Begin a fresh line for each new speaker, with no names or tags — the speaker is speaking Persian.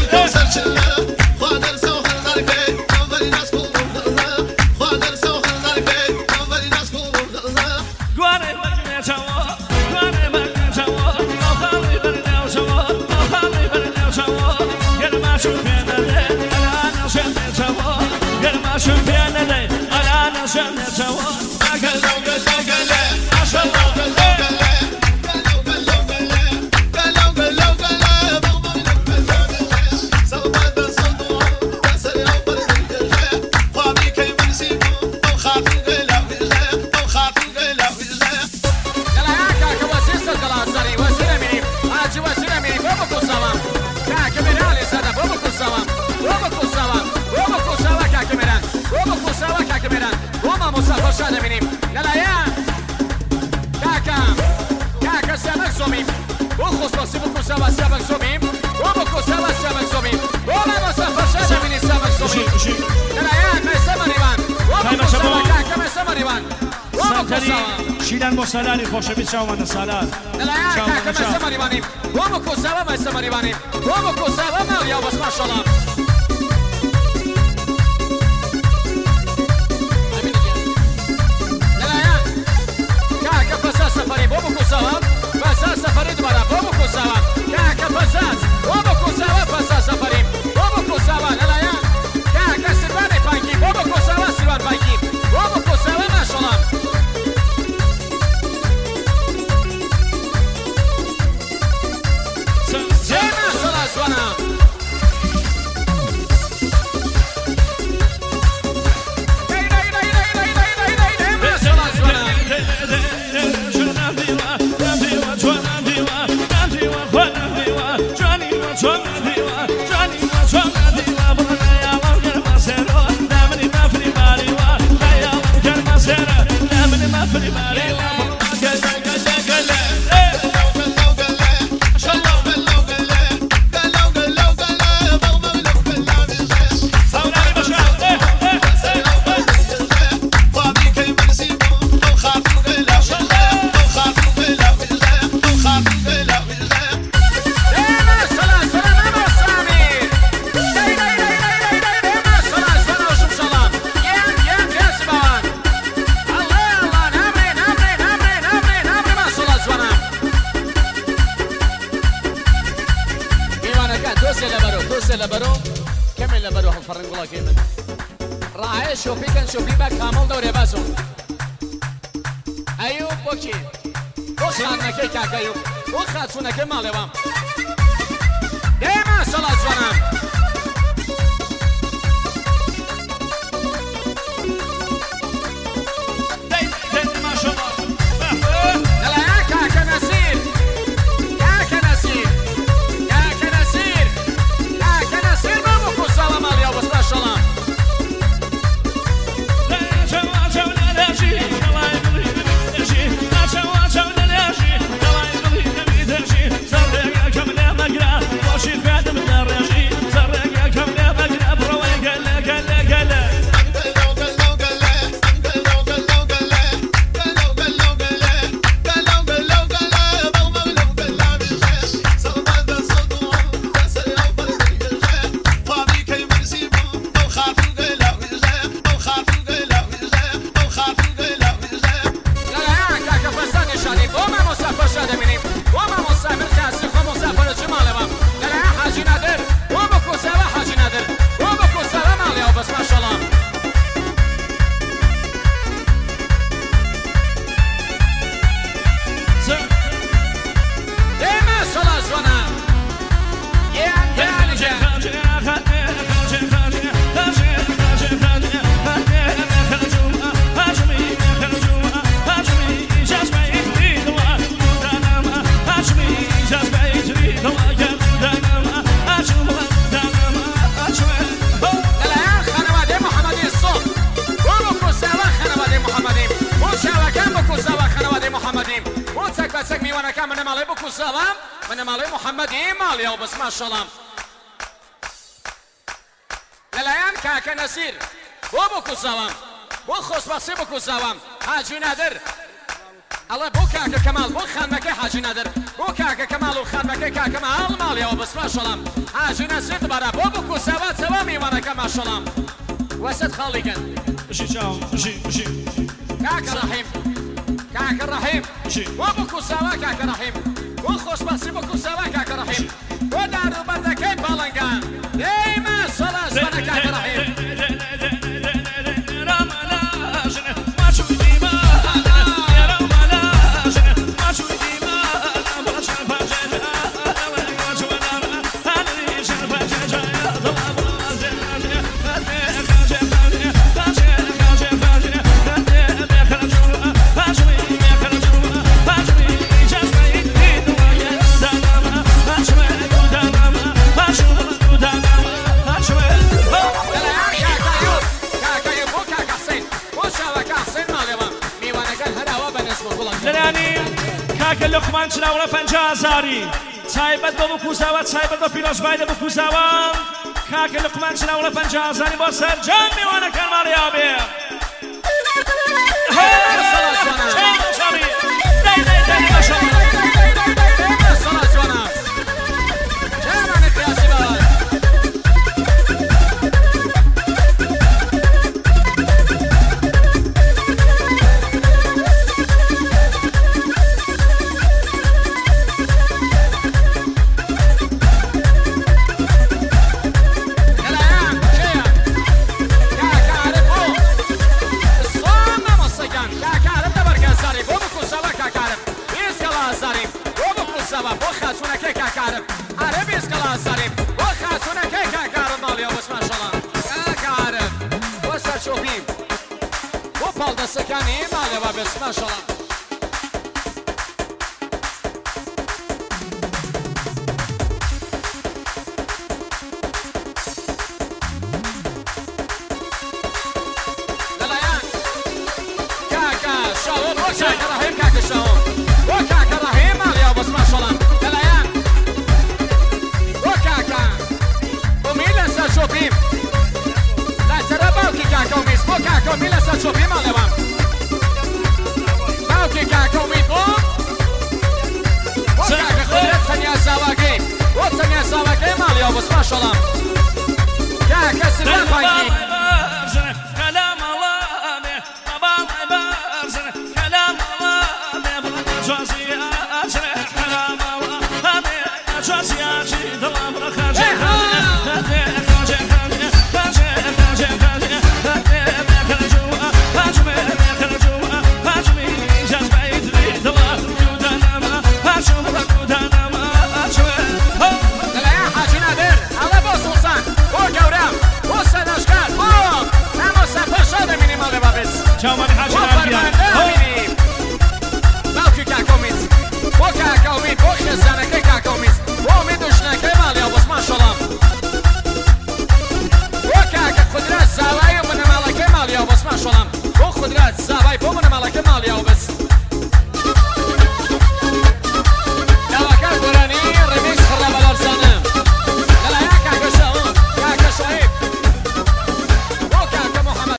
شیلن با سالاری خوشه بید چاو من سالار
نلایا که کم سماری بانیم و مکوسا و سماری بانیم و مکوسا و مالیا بس ماشاءالله نلایا که فساد سفری و مکوسا و فساد سفری دوباره و مکوسا و که فساد و مکوسا و فساد سفری و مکوسا و نلایا که سیروان پانکی و مکوسا و سیروان پانکی و مکوسا و ماشاءالله شوفي بك كامل دوري باسو ايوب بوكي وخانا كيكا ايوب وخاتونا كمال يوام ديما صلاة زوانام دي ما شاء الله نلا كاكا نسير كاكا نسير كاكا نسير كاكا نسير ما بكو سلام عليا بس ما شاء الله سلام من مالي محمد مالي وبس ما شاء الله للايان كاكا نسير وبكو سلام وخص بصي بكو سلام حاجي نادر الله بو كاكا كمال بو خانمكي حاجي نادر بو كاكا كمال وخانمكي كاكا مال ماليا وبس ما شاء الله حاجي نسيت برا بو بكو سوات سوا ميوانك ما شاء الله وسط خالقا
مشي شاو مشي
كاكا رحيم كاكا رحيم وبكو سوا كاكا رحيم وخوش بسي بكو سوا كاكا رحيم ودارو بدكي بالنغان ديما صلاة سنة كاكا رحيم
کاکە لقمان چراوە 50,000 تایبەت بۆ بکوزاوە تایبەت بە پیرۆزبای لە بکوزاوە کاکە لقمان چراوە 50,000 بۆ سەرجان میوانەکان ماڵیا بێ
سكاني مالي بس ما شاء الله للايان كاكا شاون وكاكا رهيب كاكا شاون وكاكا رهيب مالي بس ما شاء الله للايان وكاكا وميلا ساشوبيم لا ترى باوكي كاكا وميس وكاكا وميلا ساشوبيم مالي كاكا وميبون وكاكا خليت ثانية سواكي وثانية سواكي ماليا بس ما شاء الله كاكا سلام بايكي